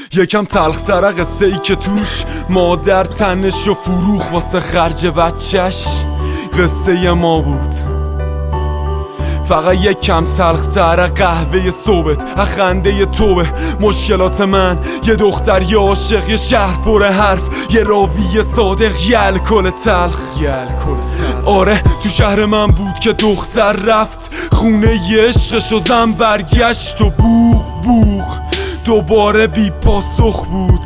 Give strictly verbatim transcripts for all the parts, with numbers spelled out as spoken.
یکم تلختره قصه ای که توش مادر تنش و فروخ واسه خرج بچهش قصه ما بود. فقط یک کم تلختره قهوه صبحت اخنده توبه مشکلات من یه دختر یه عاشق یه شهر پر حرف یه راوی صادق یه الکل تلخ یه الکل تلخ. آره تو شهر من بود که دختر رفت خونه یه عشقش و زن برگشت و بوغ بوغ دوباره بی پاسخ بود.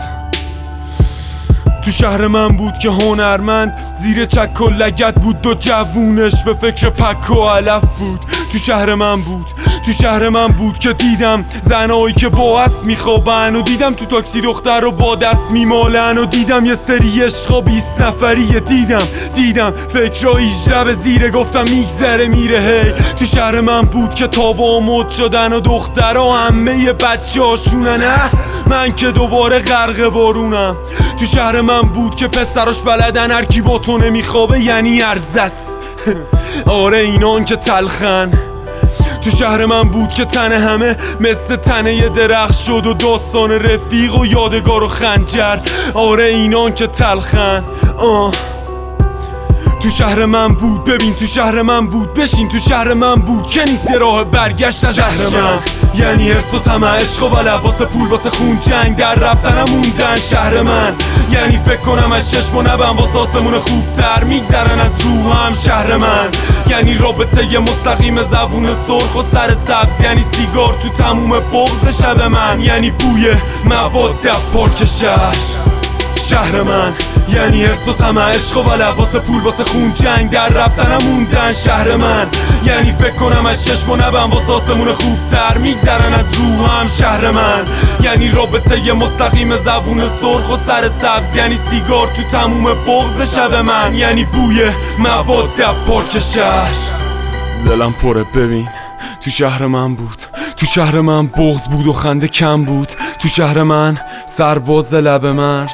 تو شهر من بود که هنرمند زیر چک و لگت بود دو جوونش به فکر پک و علف بود. تو شهر من بود تو شهر من بود که دیدم زنایی که با اسب میخوابن و دیدم تو تاکسی دختر رو با دست میمالن و دیدم یه سری عشقا بیست نفریه دیدم دیدم فکرها ایجده به زیره گفتم میگذره میره هی. تو شهر من بود که تابا مد شدن و دخترها همه بچه هاشونن اه من که دوباره غرق بارونم. تو شهر من بود که پسراش بلدن هر کی با تو نمیخوابه یعنی ارزست آره اینان که تلخن. تو شهر من بود که تن همه مثل تنه یه درخت شد و داستان رفیق و یادگار و خنجر آره اینان که تلخن. آه تو شهر من بود ببین تو شهر من بود بشین تو شهر من بود که نیست یه راه برگشت از شهر من یعنی حس و طمع عشق و بلد واسه پول واسه خون جنگ در رفتنم موندن. شهر من یعنی فکر کنم از چشم و نبم واسه آسمون خوبتر میگذرن از روحم. شهر من یعنی رابطه یه مستقیم زبون سرخ و سر سبز یعنی سیگار تو تموم بغض شب من یعنی بوی مواد در پارک شهر. شهر من یعنی حس و طمع عشق و بلد واسه پول واسه خون جنگ در رفتنم موندن. شهر من یعنی فکر کنم از چشم و نبم واسه آسمون خوبتر میگذرن از روحم. شهر من یعنی رابطه یه مستقیم زبون سرخ و سر سبز یعنی سیگار تو تموم بغض شب من یعنی بوی مواد در پارک شهر. دلم پره ببین تو شهر من بود تو شهر من بغض بود و خنده کم بود. تو شهر من سرباز لب مرز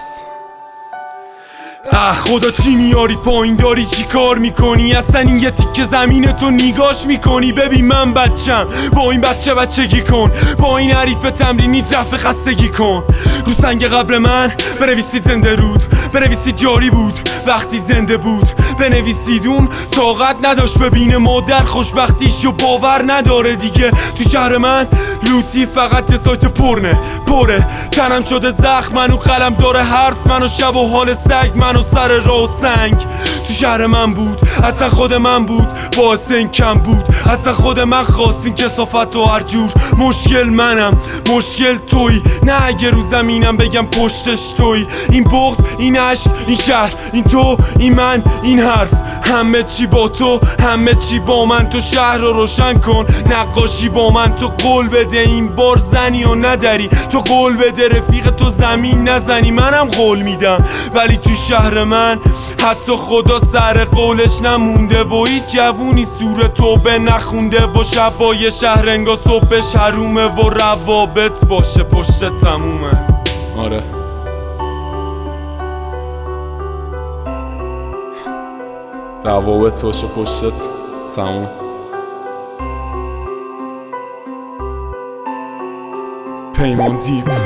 اه خدا چی میاری پایین داری چی کار میکنی اصلا این یه تیکه زمین تو نیگاش میکنی. ببین من بچم با این بچه بچگی کن با این حریف تمرینی دفع خستگی کن. رو سنگ قبر من بنویسید زنده رود بنویسید جاری بود وقتی زنده بود بنویسید اون طاقت نداشت ببینه مادر خوشبختیشو باور نداره دیگه. تو شهر من لوتی فقط یه سایت پرنه پره تنم شده زخم منو قلم داره حرف منو شب و حال سگ منو سر راه سنگ. تو شهر من بود اصلا خود من بود باعث این کم بود اصلا خود من خواست این کثافت و هر جور مشکل منم مشکل توی نه اگه رو زمینم بگم پشتش توی. این بغض این عشق این شهر این تو این من این حرف همه چی با تو همه چی با من. تو شهر رو روشن کن نقاشی با من تو قول بده این بار زنی و نداری تو قول بده رفیق تو زمین نزنی منم قول میدم ولی تو شهر من حتی خدا سر قولش نمونده و هیچ جوونی سور توبه نخونده و شبای شهر انگار صبحش حرومه و روابط باشه پشت تمومه. آره روابط باشه پشتت تموم. پیمان دیپ